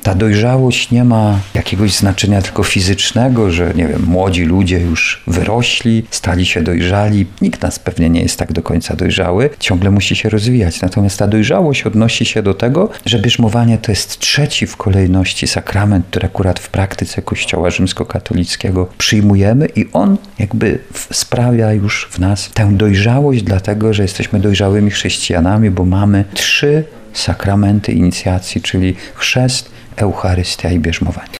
Ta dojrzałość nie ma jakiegoś znaczenia tylko fizycznego, że nie wiem, młodzi ludzie już wyrośli, stali się dojrzali. Nikt nas pewnie nie jest tak do końca dojrzały, ciągle musi się rozwijać. Natomiast ta dojrzałość odnosi się do tego, że bierzmowanie to jest trzeci w kolejności sakrament, który akurat w praktyce Kościoła rzymskokatolickiego przyjmujemy i on jakby sprawia już w nas tę dojrzałość, dlatego że jesteśmy dojrzałymi chrześcijanami, bo mamy 3 sakramenty inicjacji, czyli chrzest, Eucharystia i bierzmowanie.